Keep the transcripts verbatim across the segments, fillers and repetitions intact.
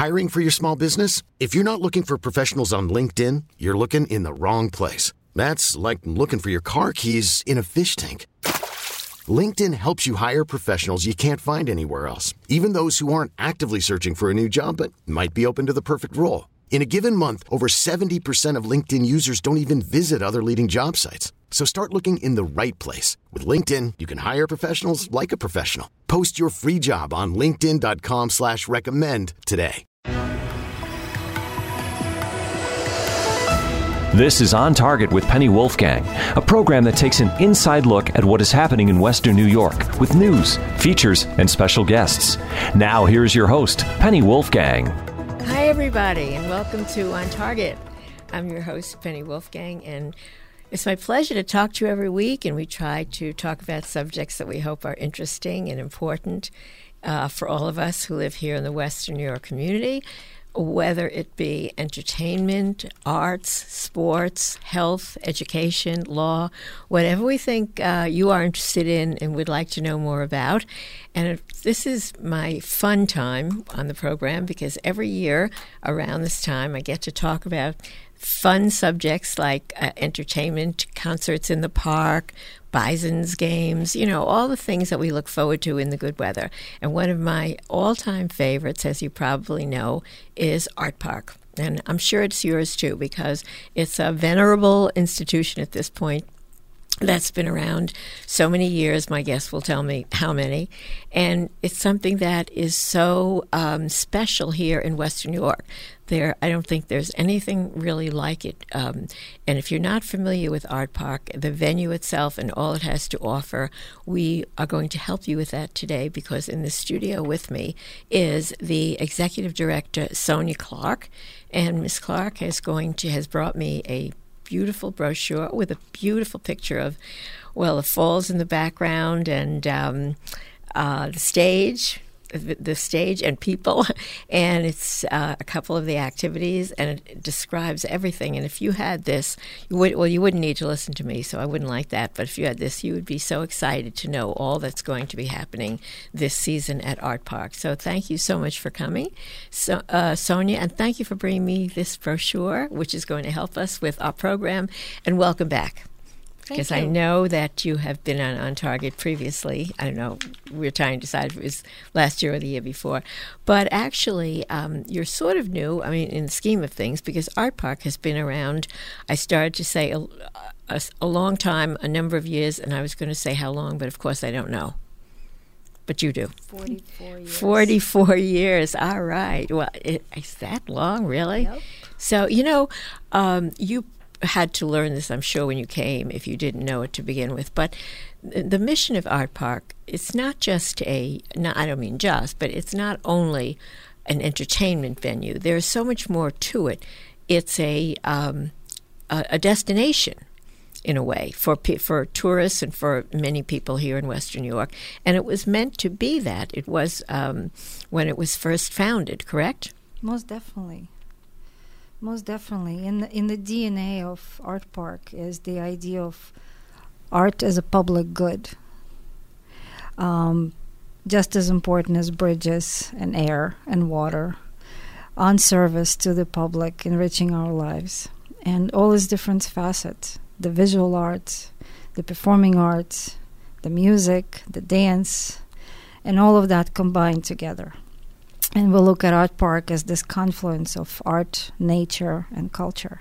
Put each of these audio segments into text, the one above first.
Hiring for your small business? If you're not looking for professionals on LinkedIn, you're looking in the wrong place. That's like looking for your car keys in a fish tank. LinkedIn helps you hire professionals you can't find anywhere else, even those who aren't actively searching for a new job but might be open to the perfect role. In a given month, over seventy percent of LinkedIn users don't even visit other leading job sites. So start looking in the right place. With LinkedIn, you can hire professionals like a professional. Post your free job on linkedin.com slash recommend today. This is On Target with Penny Wolfgang, a program that takes an inside look at what is happening in Western New York with news, features, and special guests. Now, here's your host, Penny Wolfgang. Hi, everybody, and welcome to On Target. I'm your host, Penny Wolfgang, and it's my pleasure to talk to you every week, and we try to talk about subjects that we hope are interesting and important uh, for all of us who live here in the Western New York community, whether it be entertainment, arts, sports, health, education, law, whatever we think uh, you are interested in and would like to know more about. And this is my fun time on the program because every year around this time I get to talk about fun subjects like uh, entertainment, concerts in the park, Bison's games, you know, all the things that we look forward to in the good weather. And one of my all-time favorites, as you probably know, is Art Park. And I'm sure it's yours too, because it's a venerable institution at this point that's been around so many years. My guest will tell me how many. And it's something that is so um, special here in Western New York. There, I don't think there's anything really like it. Um, and if you're not familiar with Art Park, the venue itself and all it has to offer, we are going to help you with that today because in the studio with me is the executive director, Sonia Clark. And Miss Clark has going to has brought me a beautiful brochure with a beautiful picture of, well, the falls in the background and um, uh, the stage, the, the stage and people, and it's uh, a couple of the activities, and it describes everything. And if you had this, you would, well, you wouldn't need to listen to me, so I wouldn't like that. But if you had this, you would be so excited to know all that's going to be happening this season at Art Park. So thank you so much for coming, so, uh, Sonia, and thank you for bringing me this brochure, which is going to help us with our program. And welcome back. Because I know that you have been on, on Target previously. I don't know. We were trying to decide if it was last year or the year before. But actually, um, you're sort of new, I mean, in the scheme of things, because Art Park has been around, I started to say, a, a, a long time, a number of years, and I was going to say how long, but of course I don't know. But you do. forty-four years. forty-four years. All right. Well, it, is that long, really? Yep. So, you know, um, you had to learn this, I'm sure, when you came, if you didn't know it to begin with. But the mission of Art Park, it's not just a, not, I don't mean just, but it's not only an entertainment venue. There's so much more to it. It's a um, a, a destination, in a way, for for tourists and for many people here in Western New York. And it was meant to be that. It was um, when it was first founded, correct? Most definitely. Most definitely. In the, in the D N A of Art Park is the idea of art as a public good. Um, just as important as bridges and air and water, on service to the public, enriching our lives. And all its different facets, the visual arts, the performing arts, the music, the dance, and all of that combined together. And we'll look at Art Park as this confluence of art, nature, and culture.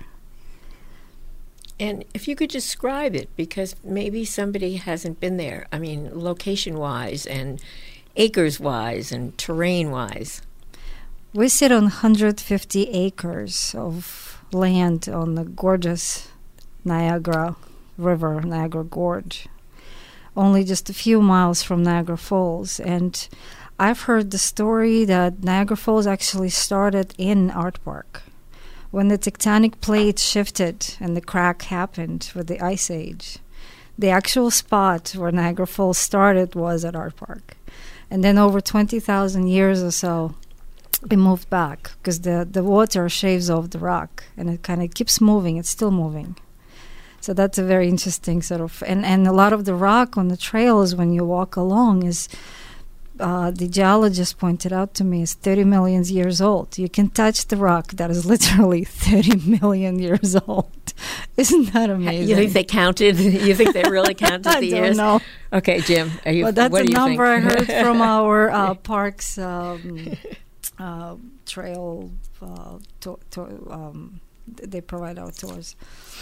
And if you could describe it, because maybe somebody hasn't been there, I mean, location-wise and acres-wise and terrain-wise. We sit on one hundred fifty acres of land on the gorgeous Niagara River, Niagara Gorge, only just a few miles from Niagara Falls. And I've heard the story that Niagara Falls actually started in Art Park. When the tectonic plates shifted and the crack happened with the Ice Age, the actual spot where Niagara Falls started was at Art Park. And then over twenty thousand years or so, it moved back because the, the water shaves off the rock and it kind of keeps moving. It's still moving. So that's a very interesting sort of... And, and a lot of the rock on the trails when you walk along is uh, the geologist pointed out to me, is thirty million years old. You can touch the rock that is literally thirty million years old. Isn't that amazing? You think they counted? You think they really counted the I years? don't know. Okay, Jim. Are you, Well, that's what a do you number think? I heard from our uh, parks um, uh, trail. Uh, to, to, um, they provide our tours.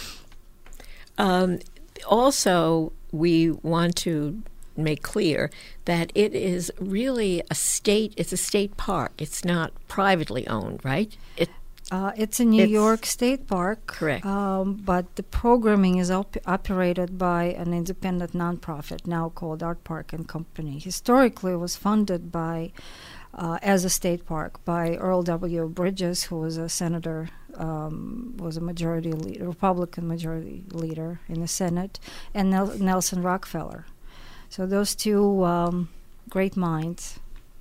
Um, also, we want to make clear that it is really a state. It's a state park. It's not privately owned, right? It. Uh, it's a New It's- York State Park. Correct. Um, but the programming is op- operated by an independent nonprofit now called Art Park and Company. Historically, it was funded by, uh, as a state park, by Earl W. Bridges, who was a senator, um, was a majority leader, Republican majority leader in the Senate, and Nel- Nelson Rockefeller. So those two um, great minds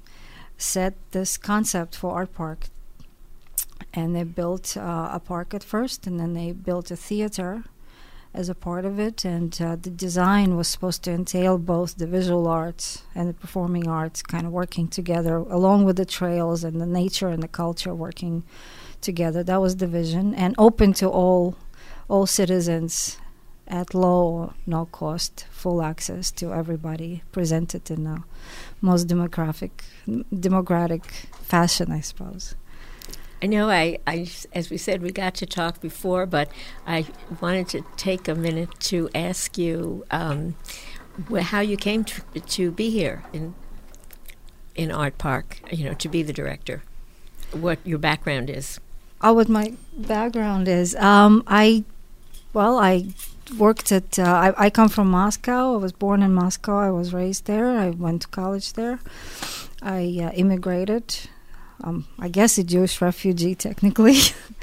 set this concept for Art Park. And they built uh, a park at first, and then they built a theater as a part of it. And uh, the design was supposed to entail both the visual arts and the performing arts kind of working together, along with the trails and the nature and the culture working together. That was the vision, and open to all all citizens at low or no cost, full access to everybody, presented in the most democratic, democratic fashion, I suppose. I know I, I, as we said, we got to talk before, but I wanted to take a minute to ask you um, wh- how you came to, to be here in in Art Park, you know, to be the director, what your background is. Oh, what my background is. Um, I, well, I worked at, uh, I, I come from Moscow. I was born in Moscow. I was raised there. I went to college there. I uh, immigrated. Um, I guess a Jewish refugee, technically.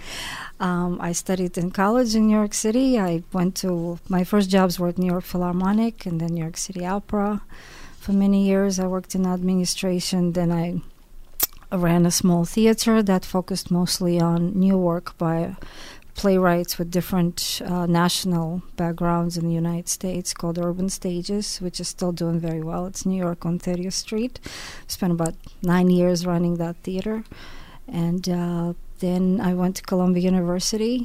um, I studied in college in New York City. I went to, my first jobs were at New York Philharmonic and then New York City Opera. For many years, I worked in administration. Then I ran a small theater that focused mostly on new work by playwrights with different uh, national backgrounds in the United States, called Urban Stages, which is still doing very well. It's New York on thirtieth Street. Spent about nine years running that theater. And uh, then I went to Columbia University.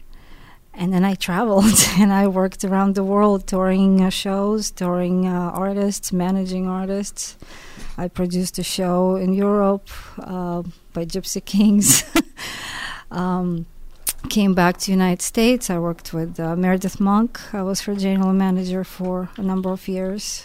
And then I traveled and I worked around the world touring uh, shows, touring uh, artists, managing artists. I produced a show in Europe uh, by Gypsy Kings. um, came back to the United States. I worked with uh, Meredith Monk. I was her general manager for a number of years.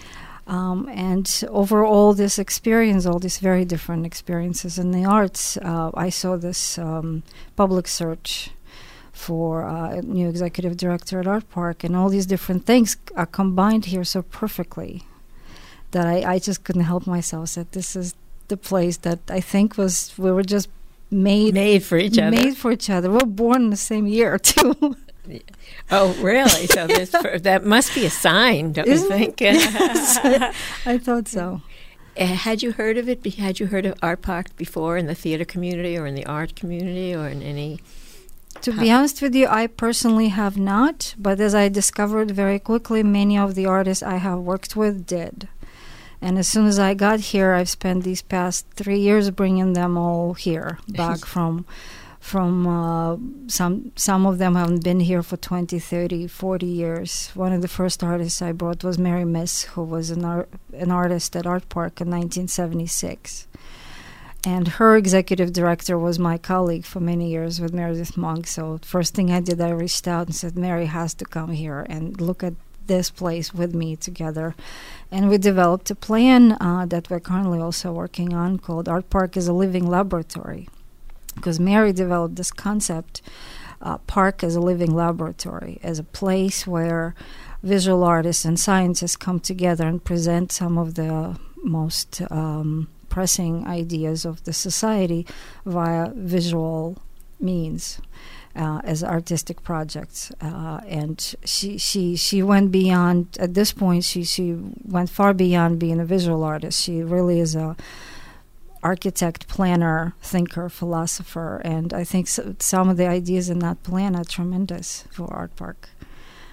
Um, and over all this experience, all these very different experiences in the arts, uh, I saw this um, public search for uh, a new executive director at Art Park, and all these different things are combined here so perfectly that I, I just couldn't help myself. I said, this is the place that I think was, we were just made Made for each other. Made for each other. We were born in the same year, too. Oh, really? So this, for, that must be a sign, don't Isn't you think? I, I thought so. Uh, had you heard of it? Be- Had you heard of Art Park before in the theater community or in the art community or in any... To be honest with you, I personally have not, but as I discovered very quickly, many of the artists I have worked with did. And as soon as I got here, I've spent these past three years bringing them all here, back from... From uh, some some of them haven't been here for twenty, thirty, forty years. One of the first artists I brought was Mary Miss, who was an, ar- an artist at Art Park in nineteen seventy-six. And her executive director was my colleague for many years with Meredith Monk. So first thing I did, I reached out and said, Mary has to come here and look at this place with me together. And we developed a plan uh, that we're currently also working on called Art Park as a Living Laboratory. Because Mary developed this concept, uh, park as a living laboratory, as a place where visual artists and scientists come together and present some of the most um, pressing ideas of the society via visual means, uh, as artistic projects. Uh, and she, she she went beyond, at this point, she, she went far beyond being a visual artist. She really is a architect, planner, thinker, philosopher, and I think so, some of the ideas in that plan are tremendous for Art Park.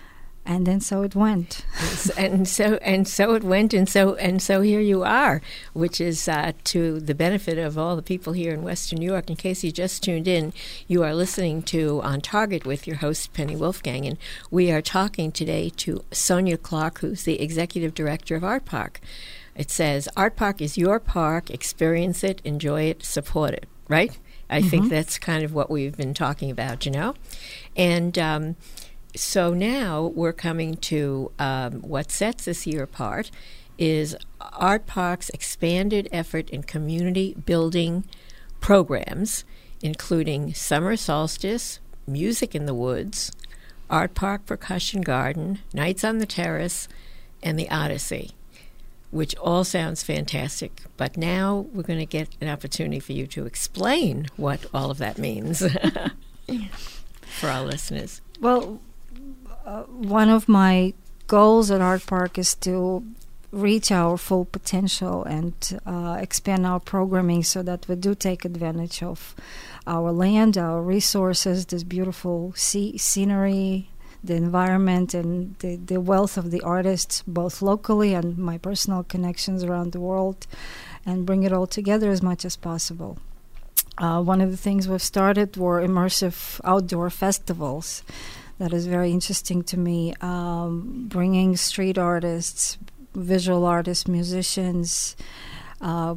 And then so it went. and so and so it went, and so and so here you are, which is uh, to the benefit of all the people here in Western New York. In case you just tuned in, you are listening to On Target with your host, Penny Wolfgang, and we are talking today to Sonia Clark, who's the Executive Director of Art Park. It says, Art Park is your park. Experience it, enjoy it, support it, right? I mm-hmm. think that's kind of what we've been talking about, you know? And um, so now we're coming to um, what sets this year apart is Art Park's expanded effort in community building programs, including Summer Solstice, Music in the Woods, Art Park Percussion Garden, Nights on the Terrace, and the Odyssey, which all sounds fantastic. But now we're going to get an opportunity for you to explain what all of that means for our listeners. Well, uh, one of my goals at Art Park is to reach our full potential and uh, expand our programming so that we do take advantage of our land, our resources, this beautiful sea- scenery, the environment, and the, the wealth of the artists, both locally and my personal connections around the world, and bring it all together as much as possible. Uh, one of the things we've started were immersive outdoor festivals. That is very interesting to me, um, bringing street artists, visual artists, musicians, uh,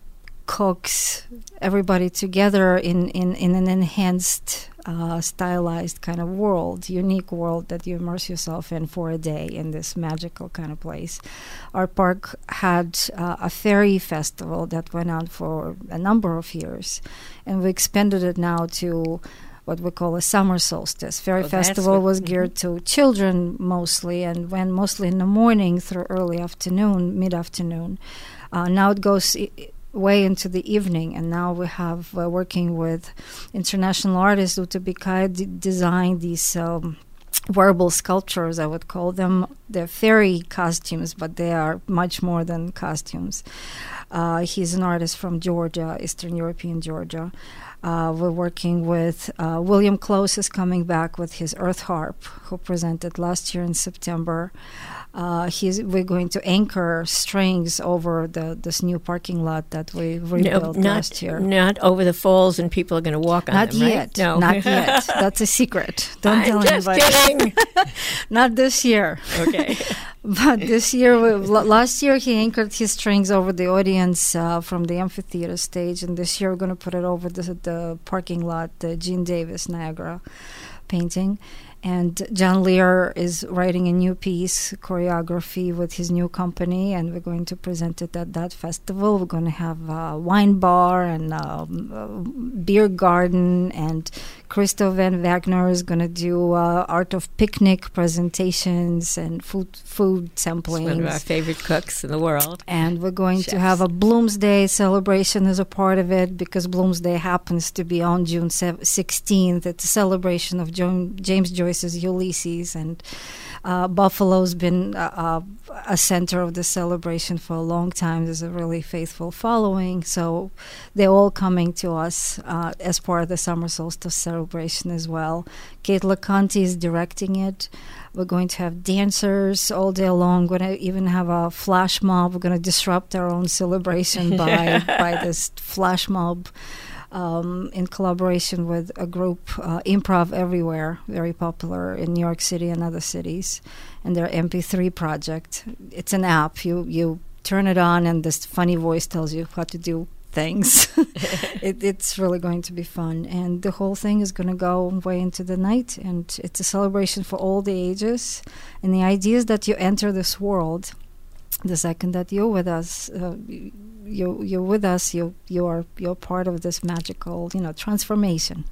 cooks, everybody together in, in, in an enhanced, uh, stylized kind of world, unique world that you immerse yourself in for a day in this magical kind of place. Our park had uh, a fairy festival that went on for a number of years, and we expanded it now to what we call a summer solstice. Fairy oh, Festival was geared mm-hmm. to children mostly, and went mostly in the morning through early afternoon, mid-afternoon. Uh, now it goes I- way into the evening, and now we have uh, working with international artist Ute Bikai d- designed these um, wearable sculptures, I would call them. They're fairy costumes, but they are much more than costumes. Uh, he's an artist from Georgia, Eastern European Georgia. Uh, we're working with uh, William Close is coming back with his Earth Harp, who presented last year in September. Uh, he's, we're going to anchor strings over the this new parking lot that we rebuilt no, not, last year. Not over the falls, and people are going to walk on not them, yet. right? No, not yet. That's a secret. Don't I'm tell just anybody. Kidding. Not this year. Okay. But this year, we, l- last year he anchored his strings over the audience uh, from the amphitheater stage, and this year we're going to put it over the, the parking lot, the Gene Davis Niagara painting. And John Lear is writing a new piece, choreography, with his new company, and we're going to present it at that festival. We're going to have a wine bar and um, a beer garden, and Christo Van Wagner is going to do uh, art of picnic presentations and food food samplings. One of our favorite cooks in the world. And we're going Chefs. to have a Bloomsday celebration as a part of it, because Bloomsday happens to be on June sixteenth. It's a celebration of jo- James Joyce's Ulysses, and uh, Buffalo's been uh, uh, a center of the celebration for a long time. There's a really faithful following, so they're all coming to us uh, as part of the summer solstice celebration as well. Kate LeConte is directing it. We're going to have dancers all day long. We're going to even have a flash mob. We're going to disrupt our own celebration by by this flash mob um, in collaboration with a group, uh, Improv Everywhere, very popular in New York City and other cities, and their M P three project. It's an app. You you turn it on, and this funny voice tells you how to do things. it, it's really going to be fun, and the whole thing is going to go way into the night, and it's a celebration for all the ages. And the idea is that you enter this world the second that you're with us. Uh, you you're with us. You you are you're part of this magical, you know, transformation.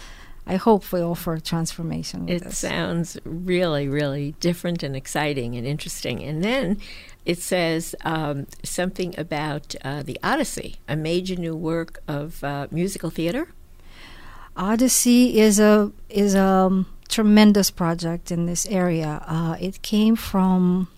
I hope we offer transformation with it this. Sounds really, really different and exciting and interesting. And then it says um, something about uh, the Odyssey, a major new work of uh, musical theater. Odyssey is a is a um, tremendous project in this area. Uh, it came from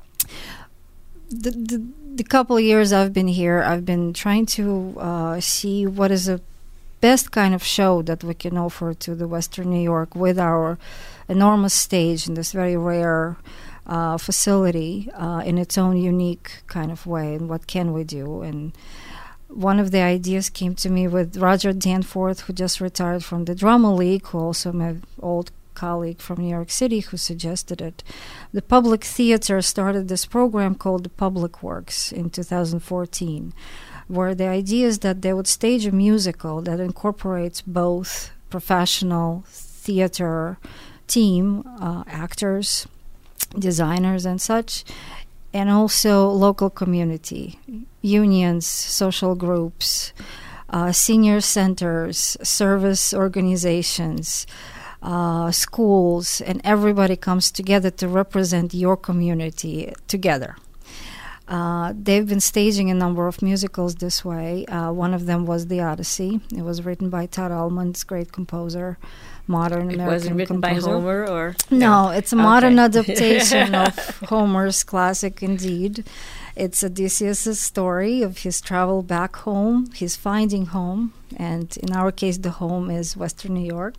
the, the the couple of years I've been here. I've been trying to uh, see what is a best kind of show that we can offer to the Western New York with our enormous stage in this very rare uh, facility uh, in its own unique kind of way. And what can we do? And one of the ideas came to me with Roger Danforth, who just retired from the Drama League, who also my old colleague from New York City, who suggested it. The Public Theater started this program called the Public Works in two thousand fourteen, where the idea is that they would stage a musical that incorporates both professional theater team, uh, actors, designers and such, and also local community, unions, social groups, uh, senior centers, service organizations, uh, schools, and everybody comes together to represent your community together. Uh, they've been staging a number of musicals this way. Uh, one of them was The Odyssey. It was written by Todd Almond's great composer, modern it American wasn't written composer. by Homer, or no, it's a modern okay. adaptation of Homer's classic, indeed. It's Odysseus' story of his travel back home, his finding home, and in our case, the home is Western New York.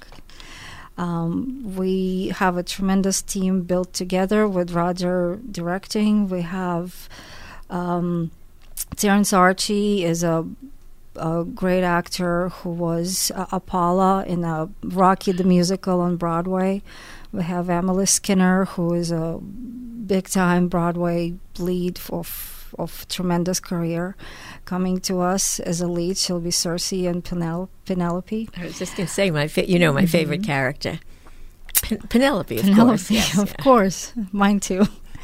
Um, we have a tremendous team built together with Roger directing. We have um, Terrence Archie is a a great actor who was uh, Apollo in a Rocky the Musical on Broadway. We have Emily Skinner, who is a big-time Broadway lead of, of tremendous career, coming to us as a lead. She'll be Cersei and Penel- Penelope. I was just going to say, my fa- you know, my mm-hmm. favorite character. Pen- Penelope, of Penelope, course. Yes, of yeah. course. Mine too.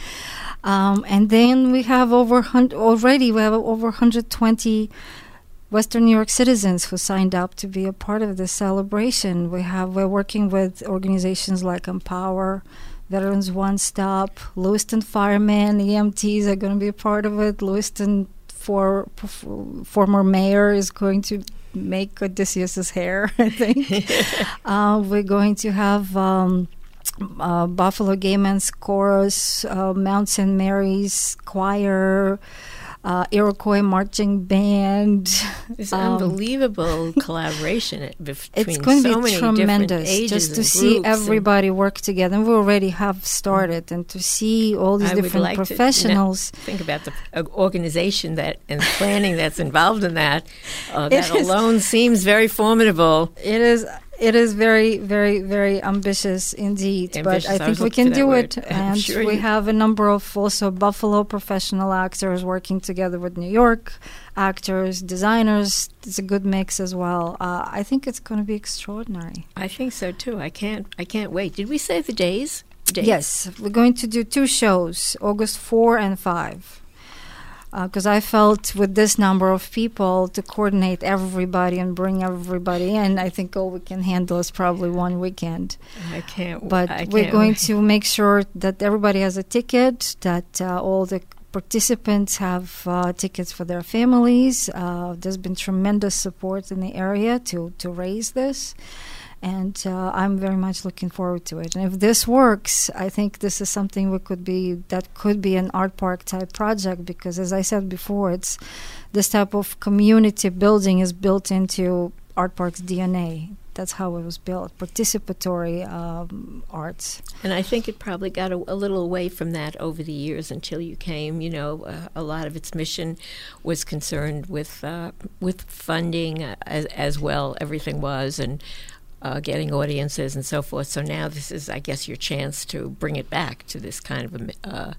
Um, and then we have over hun- already, we have over one hundred twenty Western New York citizens who signed up to be a part of this celebration. We have, we're working with organizations like Empower, Veterans One Stop, Lewiston Firemen, E M Ts are going to be a part of it. Lewiston, for, former mayor, is going to make Odysseus' hair, I think. uh, we're going to have um, uh, Buffalo Gay Men's Chorus, uh, Mount Saint Mary's Choir, Uh, Iroquois Marching Band. It's um, unbelievable collaboration bef- between it's going to so be many tremendous different ages just to and see groups everybody work together. And we already have started, and to see all these I would different like professionals. To think about the uh, organization that and planning that's involved in that. Uh, that It is- alone seems very formidable. It is. It is very, very, very ambitious indeed. Ambitious, but I I think was we looking can for do that it. word. I'm And sure we you- have a number of also Buffalo professional actors working together with New York actors, designers. It's a good mix as well. Uh, I think it's going to be extraordinary. I think so too. I can't. I can't wait. Did we say the days? days? Yes, we're going to do two shows, August fourth and fifth. Because uh, I felt with this number of people to coordinate everybody and bring everybody in, I think all we can handle is probably one weekend. I can't. But I we're can't going wait. to make sure that everybody has a ticket, that uh, all the participants have uh, tickets for their families. Uh, there's been tremendous support in the area to, to raise this. And uh, I'm very much looking forward to it. And if this works, I think this is something we could be that could be an art park type project, because, as I said before, it's this type of community building is built into Art Park's D N A. That's how it was built, participatory um, arts. And I think it probably got a, a little away from that over the years until you came. You know, uh, a lot of its mission was concerned with uh, with funding uh, as, as well. Everything was, and Uh, getting audiences and so forth. So now this is, I guess, your chance to bring it back to this kind of a uh,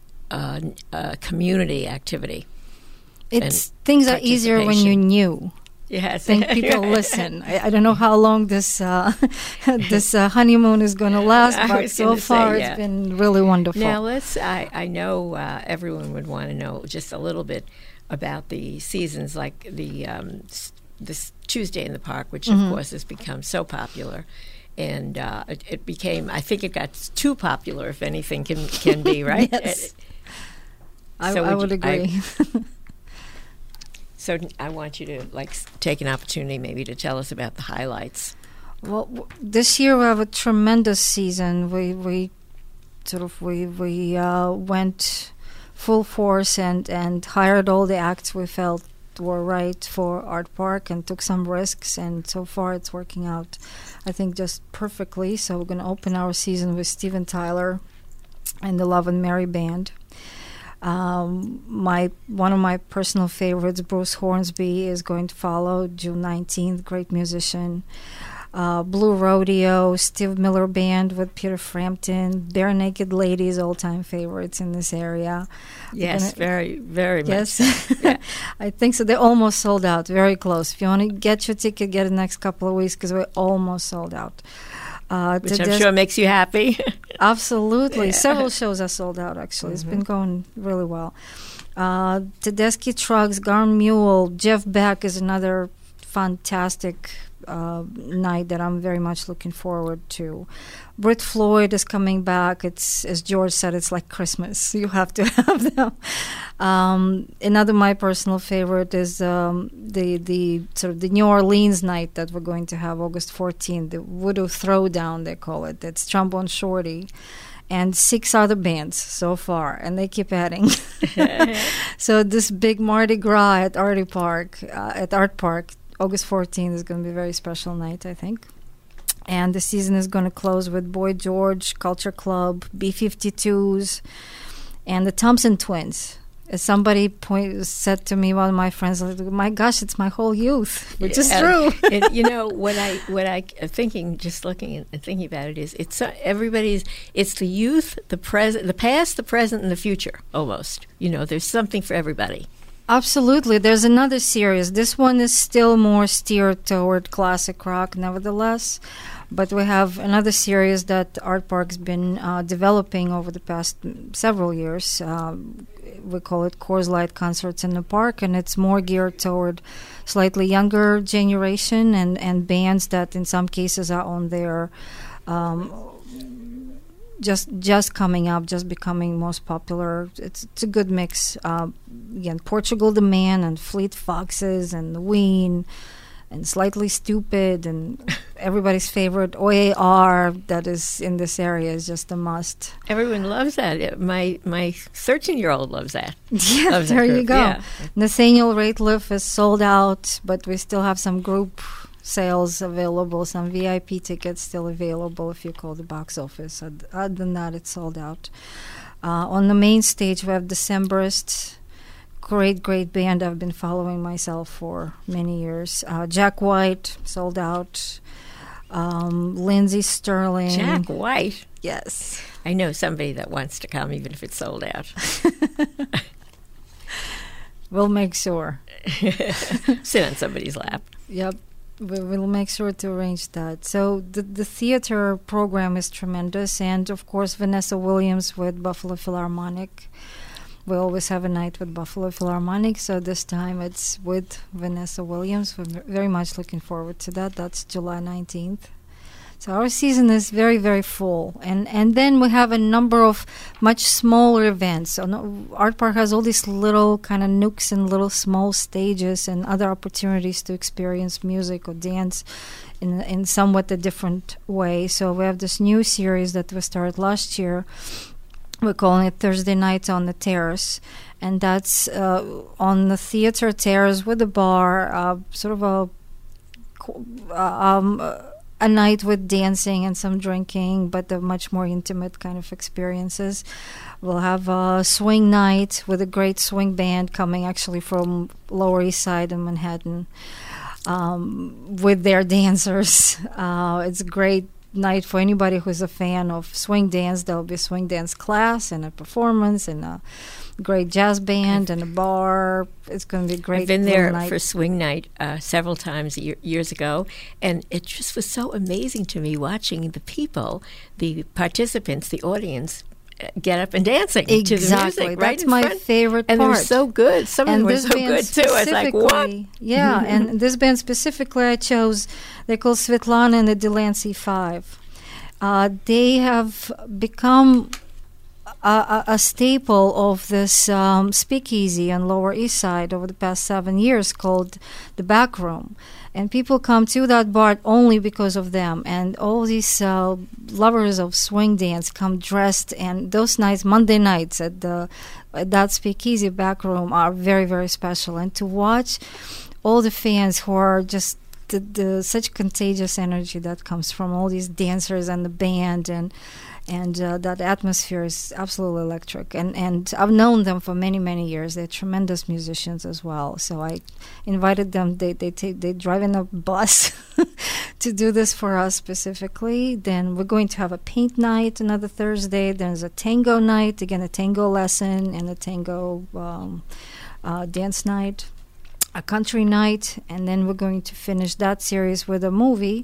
uh, uh, community activity. It's things are easier when you're new. Yes, think people listen. I, I don't know how long this uh, this uh, honeymoon is going to last, I but was so gonna far say, yeah. it's been really wonderful. Now let's. I I know uh, everyone would want to know just a little bit about the seasons, like the um, s- this Tuesday in the Park, which Mm-hmm. of course has become so popular. And uh, it, it became, I think it got too popular, if anything can can be, right? Yes. It- I, so I would would you- I- agree. So I want you to like s- take an opportunity maybe to tell us about the highlights. Well, w- this year we have a tremendous season. We we sort of we we uh, went full force and and hired all the acts we felt were right for Art Park and took some risks, and so far it's working out, I think, just perfectly. So we're going to open our season with Steven Tyler and the Love and Mary Band. Um, my one of my personal favorites, Bruce Hornsby, is going to follow June nineteenth. Great musician. Uh, Blue Rodeo, Steve Miller Band with Peter Frampton, Bare Naked Ladies, all-time favorites in this area. Yes, gonna, very, very yes. much so. Yeah. I think so. They're almost sold out, very close. If you want to get your ticket, get it next couple of weeks because we're almost sold out. Uh, Which I'm des- sure makes you happy. Absolutely. Yeah. Several shows are sold out, actually. Mm-hmm. It's been going really well. Uh, Tedeschi Trucks, Garn Mule, Jeff Beck is another fantastic uh, night that I'm very much looking forward to. Britt Floyd is coming back. It's, as George said, it's like Christmas. You have to have them. Um, another my personal favorite is um, the the sort of the New Orleans night that we're going to have August fourteenth, the Voodoo Throwdown, they call it. It's Trombone Shorty and six other bands so far, and they keep adding. So this big Mardi Gras at Artie Park, uh, at Art Park, August fourteenth is going to be a very special night, I think. And the season is going to close with Boy George, Culture Club, B fifty-twos, and the Thompson Twins. As somebody point, said to me, one of my friends, like, my gosh, it's my whole youth, which yeah, is true. And, you know, what I what I uh, thinking, just looking and thinking about it is, it's uh, everybody's, it's the youth, the present, the past, the present, and the future, almost. You know, there's something for everybody. Absolutely. There's another series. This one is still more steered toward classic rock, nevertheless. But we have another series that Art Park's been uh, developing over the past several years. Uh, we call it Coors Light Concerts in the Park, and it's more geared toward slightly younger generation and, and bands that in some cases are on their um, just just coming up, just becoming most popular. It's, it's a good mix. Uh, again, Portugal the Man and Fleet Foxes and The Ween and Slightly Stupid and everybody's favorite O A R that is in this area is just a must. Everyone loves that. My my thirteen-year-old loves that. Yeah, loves there that you go. Yeah. Nathaniel Rateliff is sold out, but we still have some group sales available, some V I P tickets still available if you call the box office. Other than that, it's sold out. Uh, on the main stage, we have Decemberists. Great, great band I've been following myself for many years. Uh, Jack White, sold out. Um, Lindsey Sterling. Jack White? Yes. I know somebody that wants to come, even if it's sold out. We'll make sure. Sit on somebody's lap. Yep. We will make sure to arrange that. So the the theater program is tremendous. And, of course, Vanessa Williams with Buffalo Philharmonic. We always have a night with Buffalo Philharmonic, so this time it's with Vanessa Williams. We're very much looking forward to that. That's July nineteenth. So our season is very, very full. And and then we have a number of much smaller events. So no, Art Park has all these little kind of nooks and little small stages and other opportunities to experience music or dance in, in somewhat a different way. So we have this new series that we started last year. We're calling it Thursday Nights on the Terrace, and that's uh, on the theater terrace with a bar, uh, sort of a um, a night with dancing and some drinking, but a much more intimate kind of experiences. We'll have a swing night with a great swing band coming actually from Lower East Side in Manhattan um, with their dancers. Uh, it's a great night for anybody who's a fan of swing dance. There'll be a swing dance class and a performance and a great jazz band and a bar. It's going to be a great. I've been there night. for swing night uh, several times year, years ago, and it just was so amazing to me watching the people, the participants, the audience, get up and dancing exactly. to the music. Right That's in my front. favorite and part. And they're so good. Some of and them were so good too. I was like, what? Yeah, and this band specifically I chose, they're called Svetlana and the Delancey Five. Uh, they have become a, a, a staple of this um, speakeasy on Lower East Side over the past seven years called The Back Room. And people come to that bar only because of them. And all these uh, lovers of swing dance come dressed. And those nights, Monday nights at the at that speakeasy back room, are very, very special. And to watch all the fans who are just the, the such contagious energy that comes from all these dancers and the band, and and uh, that atmosphere is absolutely electric. And and I've known them for many, many years. They're tremendous musicians as well. So I invited them. They they take they drive in a bus to do this for us specifically. Then we're going to have a paint night another Thursday. There's a tango night, again a tango lesson and a tango um, uh, dance night, a country night, and then we're going to finish that series with a movie.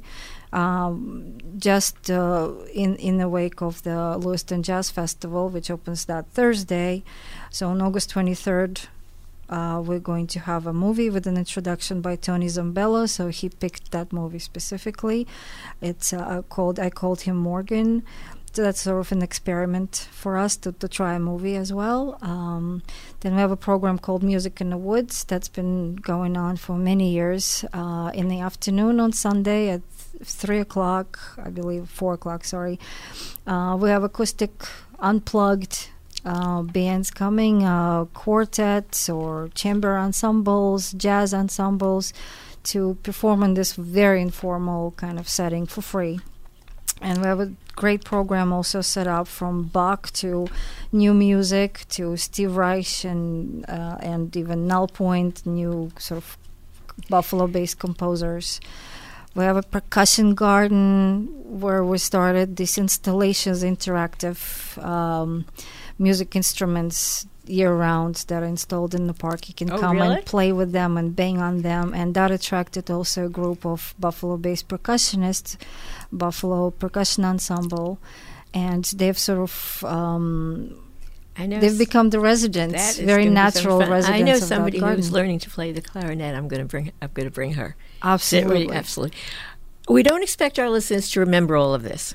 Um, just uh, in in the wake of the Lewiston Jazz Festival, which opens that Thursday. So on August twenty-third, uh, we're going to have a movie with an introduction by Tony Zambello. So he picked that movie specifically. It's uh, called I Called Him Morgan. So that's sort of an experiment for us to, to try a movie as well. Um, then we have a program called Music in the Woods that's been going on for many years uh, in the afternoon on Sunday at three o'clock, I believe, four o'clock, sorry. Uh, we have acoustic, unplugged uh, bands coming, uh, quartets or chamber ensembles, jazz ensembles, to perform in this very informal kind of setting for free. And we have a great program also set up from Bach to new music to Steve Reich and uh, and even Null Point, new sort of Buffalo-based composers. We have a percussion garden where we started these installations, interactive um, music instruments year-round that are installed in the park. You can oh, come really? and play with them and bang on them. And that attracted also a group of Buffalo-based percussionists, Buffalo Percussion Ensemble. And they've sort of... Um, I know they've become the residents, very natural residents. I know of somebody that who's learning to play the clarinet. I'm going to bring. I'm going to bring her. Absolutely, absolutely. We don't expect our listeners to remember all of this,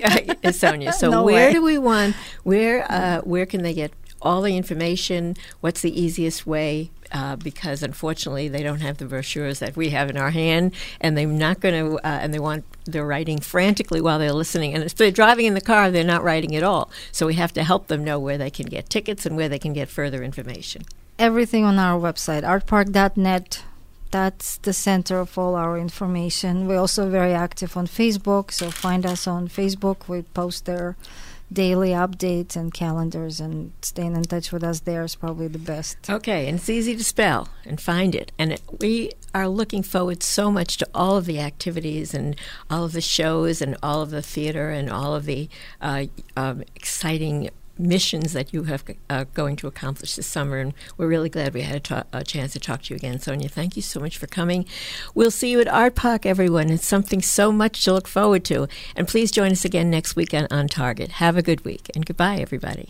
Sonia. So no where way. do we want? Where uh, where can they get all the information? What's the easiest way? Uh, because unfortunately, they don't have the brochures that we have in our hand, and they're not going to. Uh, and they want they're writing frantically while they're listening. And if they're driving in the car, they're not writing at all. So we have to help them know where they can get tickets and where they can get further information. Everything on our website, art park dot net. That's the center of all our information. We're also very active on Facebook, so find us on Facebook. We post there daily updates and calendars, and staying in touch with us there is probably the best. Okay, and it's easy to spell and find it. And it, we are looking forward so much to all of the activities and all of the shows and all of the theater and all of the uh, um, exciting missions that you have uh, going to accomplish this summer, and we're really glad we had a, ta- a chance to talk to you again, Sonia. Thank you so much for coming. We'll see you at Art Park, everyone. It's something so much to look forward to, and please join us again next week on, on Target. Have a good week, and goodbye, everybody.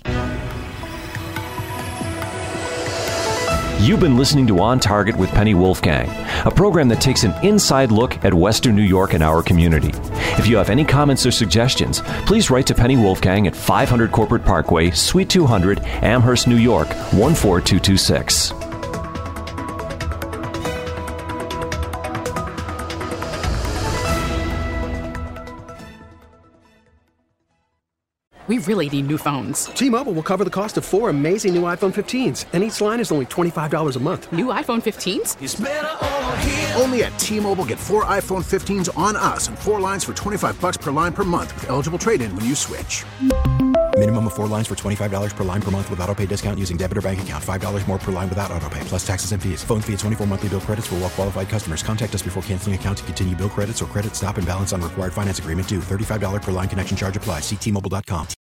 You've been listening to On Target with Penny Wolfgang, a program that takes an inside look at Western New York and our community. If you have any comments or suggestions, please write to Penny Wolfgang at five hundred Corporate Parkway, Suite two hundred, Amherst, New York, one four two two six. We really need new phones. T-Mobile will cover the cost of four amazing new iPhone fifteens, and each line is only twenty-five dollars a month. New iPhone fifteens? It's better over here. Only at T-Mobile, get four iPhone fifteens on us and four lines for twenty-five dollars per line per month with eligible trade-in when you switch. Minimum of four lines for twenty-five dollars per line per month with autopay discount using debit or bank account. five dollars more per line without autopay, plus taxes and fees. Phone fee at twenty-four monthly bill credits for well-qualified customers. Contact us before canceling account to continue bill credits or credit stop and balance on required finance agreement due. thirty-five dollars per line connection charge applies. See T Mobile dot com.